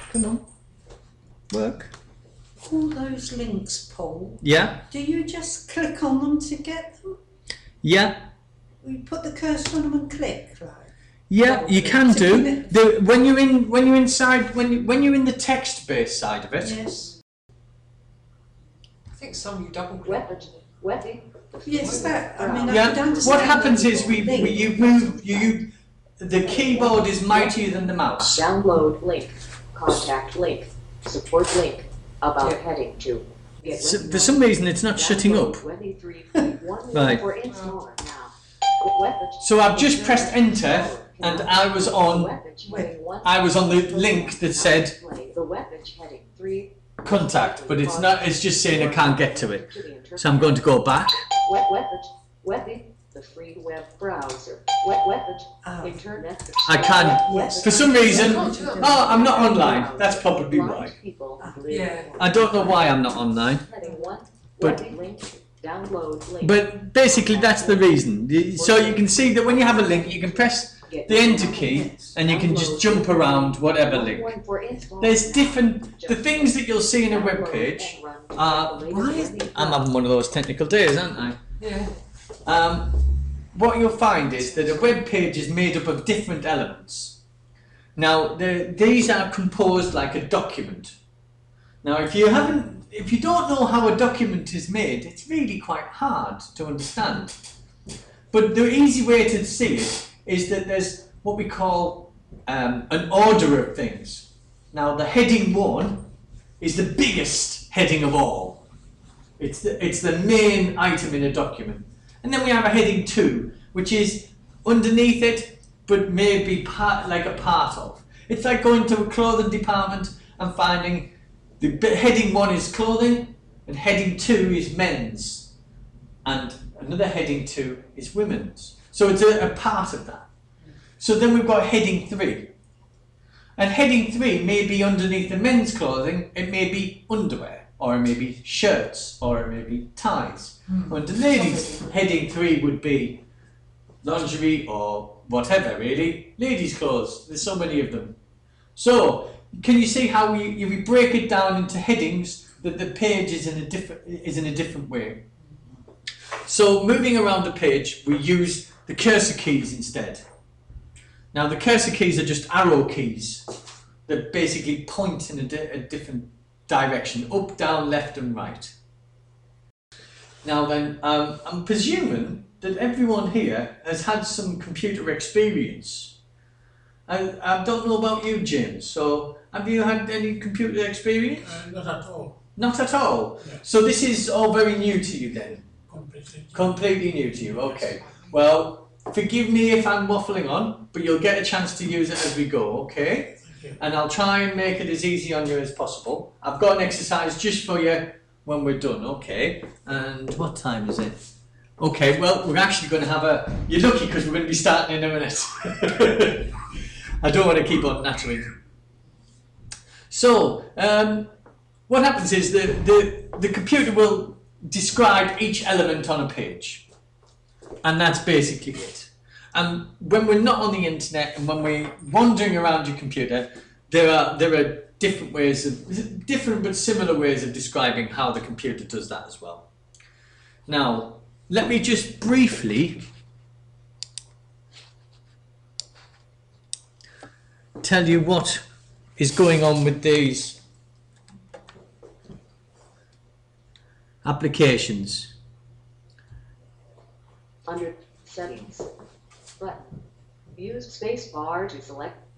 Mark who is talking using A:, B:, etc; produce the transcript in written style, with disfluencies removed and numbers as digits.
A: Come on. Work.
B: All those links, Paul.
A: Yeah.
B: Do you just click on them to get them?
A: Yeah.
B: You put the cursor on them and click, right?
A: Yeah, you can do. When you're in the text-based side of it.
B: Yes.
C: I think some you double click.
D: Weapon.
B: Yes, that. I mean, I
A: Yeah.
B: could understand.
A: What happens is
B: link.
A: the keyboard is mightier than the mouse.
D: Download link. Contact link. Support link. About heading to.
A: So, for some reason, it's not shutting up. Right. So I've just pressed enter, and I was on the link that said contact, but it's not. It's just saying I can't get to it. So I'm going to go back.
D: The free web browser. Internet.
A: I can't. For some reason. Oh, I'm not online. That's probably why.
C: Yeah.
A: I don't know why I'm not online. But basically that's the reason. So you can see that when you have a link, you can press the enter key and you can just jump around whatever link. There's different. The things that you'll see in a web page are. I'm having one of those technical days, aren't I?
C: Yeah.
A: What you'll find is that a web page is made up of different elements. Now, these are composed like a document. Now, if you don't know how a document is made, it's really quite hard to understand. But the easy way to see it is that there's what we call an order of things. Now, the heading 1 is the biggest heading of all. It's the main item in a document. And then we have a heading 2, which is underneath it, but maybe like a part of. It's like going to a clothing department and finding the heading 1 is clothing, and heading 2 is men's, and another heading 2 is women's. So it's a part of that. So then we've got heading 3. And heading 3 may be underneath the men's clothing, it may be underwear, or it may be shirts, or it may be ties. Under ladies, heading 3 would be lingerie or whatever, really. Ladies' clothes, there's so many of them. So, can you see how we break it down into headings that the page is in a different way? So, moving around the page, we use the cursor keys instead. Now, the cursor keys are just arrow keys that basically point in a different direction, up, down, left and right. Now then, I'm presuming that everyone here has had some computer experience. I don't know about you, James, so have you had any computer experience?
E: Not at all.
A: Not at all?
E: Yeah.
A: So this is all very new to you then?
E: Completely.
A: Completely new to you, okay. Well, forgive me if I'm waffling on, but you'll get a chance to use it as we go, okay?
E: Thank you.
A: And I'll try and make it as easy on you as possible. I've got an exercise just for you when we're done, okay? And what time is it? Okay, well, we're actually going to have you're lucky because we're going to be starting in a minute. I don't want to keep on nattering. So, what happens is the computer will describe each element on a page. And that's basically it. And when we're not on the internet and when we're wandering around your computer, there are different but similar ways of describing how the computer does that as well. Now, let me just briefly tell you what is going on with these applications.
D: Under settings button. Use spacebar to select